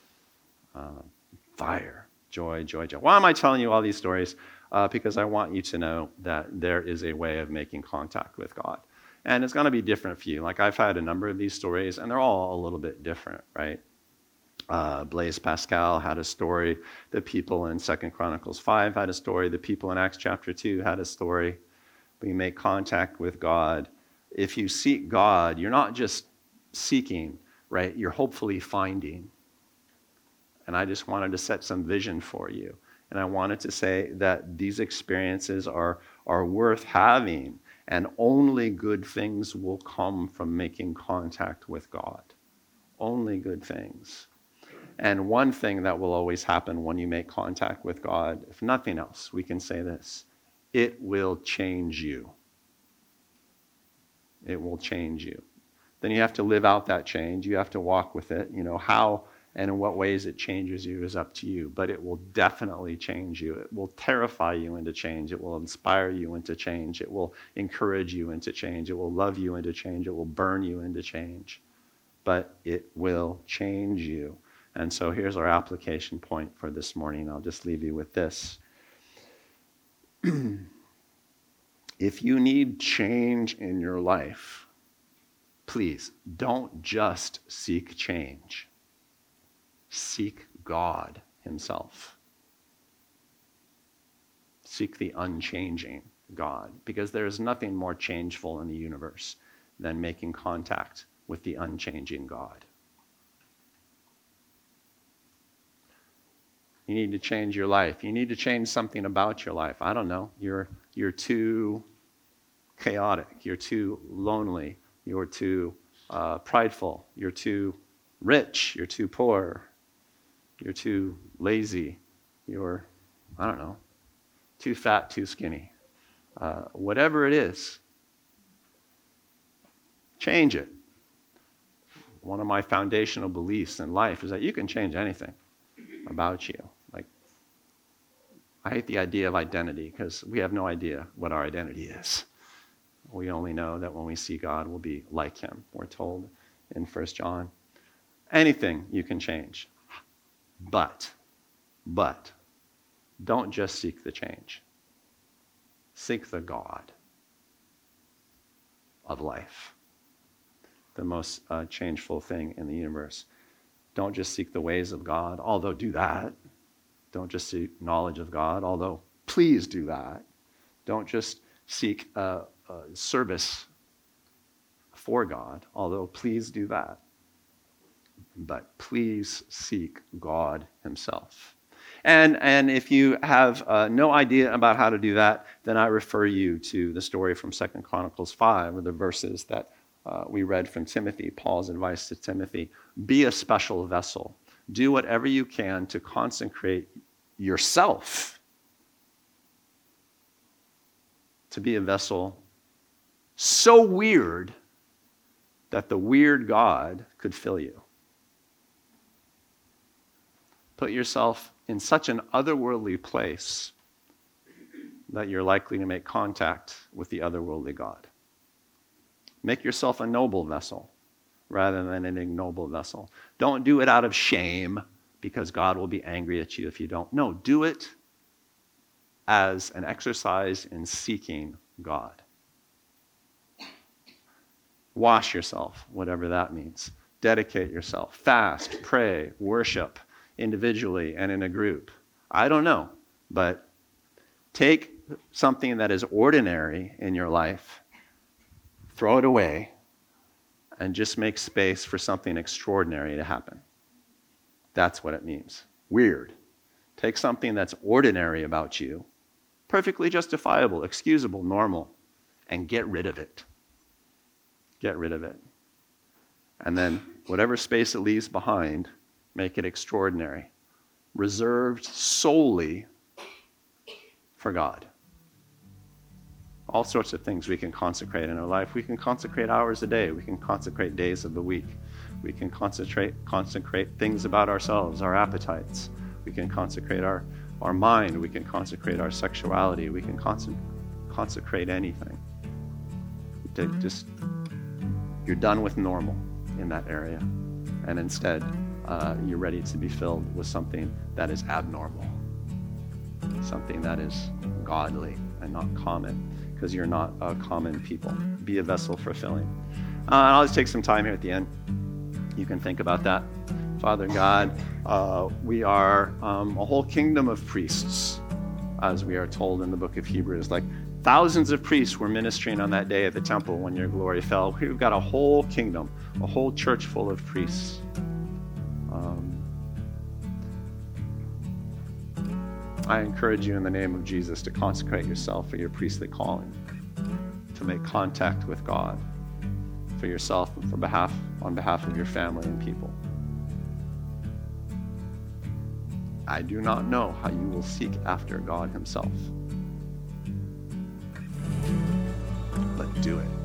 Fire, joy, joy, joy. Why am I telling you all these stories? Because I want you to know that there is a way of making contact with God. And it's going to be different for you. Like I've had a number of these stories, and they're all a little bit different, right? Blaise Pascal had a story. The people in 2 Chronicles 5 had a story. The people in Acts chapter 2 had a story. We make contact with God. If you seek God, you're not just seeking, right? You're hopefully finding. And I just wanted to set some vision for you. And I wanted to say that these experiences are worth having. And only good things will come from making contact with God. Only good things. And one thing that will always happen when you make contact with God, if nothing else, we can say this: it will change you. It will change you. Then you have to live out that change. You have to walk with it. You know, how and in what ways it changes you is up to you, but it will definitely change you. It will terrify you into change. It will inspire you into change. It will encourage you into change. It will love you into change. It will burn you into change, but it will change you. And so here's our application point for this morning. I'll just leave you with this. If you need change in your life, please don't just seek change. Seek God himself. Seek the unchanging God, because there is nothing more changeful in the universe than making contact with the unchanging God. You need to change your life. You need to change something about your life. I don't know. You're too chaotic. You're too lonely. You're too prideful. You're too rich. You're too poor. You're too lazy. You're, I don't know, too fat, too skinny. Whatever it is, change it. One of my foundational beliefs in life is that you can change anything about you. Like, I hate the idea of identity because we have no idea what our identity is. We only know that when we see God, we'll be like him. We're told in 1 John. Anything you can change. But, don't just seek the change. Seek the God of life, the most changeful thing in the universe. Don't just seek the ways of God, although do that. Don't just seek knowledge of God, although please do that. Don't just seek service for God, although please do that. But please seek God himself. And if you have no idea about how to do that, then I refer you to the story from 2 Chronicles 5, or the verses that we read from Timothy, Paul's advice to Timothy. Be a special vessel. Do whatever you can to consecrate yourself to be a vessel so weird that the weird God could fill you. Put yourself in such an otherworldly place that you're likely to make contact with the otherworldly God. Make yourself a noble vessel rather than an ignoble vessel. Don't do it out of shame because God will be angry at you if you don't. No, do it as an exercise in seeking God. Wash yourself, whatever that means. Dedicate yourself. Fast, pray, worship, individually and in a group. I don't know, but take something that is ordinary in your life, throw it away, and just make space for something extraordinary to happen. That's what it means. Weird. Take something that's ordinary about you, perfectly justifiable, excusable, normal, and get rid of it. Get rid of it. And then whatever space it leaves behind, make it extraordinary, reserved solely for God. All sorts of things we can consecrate in our life. We can consecrate hours a day. We can consecrate days of the week. We can consecrate things about ourselves, our appetites. We can consecrate our mind. We can consecrate our sexuality. We can consecrate anything. You're done with normal in that area. And instead, you're ready to be filled with something that is abnormal, something that is godly and not common, because you're not a common people. Be a vessel for filling. I'll just take some time here at the end. You can think about that. Father God, we are a whole kingdom of priests, as we are told in the book of Hebrews. Like thousands of priests were ministering on that day at the temple when your glory fell. We've got a whole kingdom, a whole church full of priests. I encourage you in the name of Jesus to consecrate yourself for your priestly calling, to make contact with God for yourself and on behalf of your family and people. I do not know how you will seek after God himself, but do it.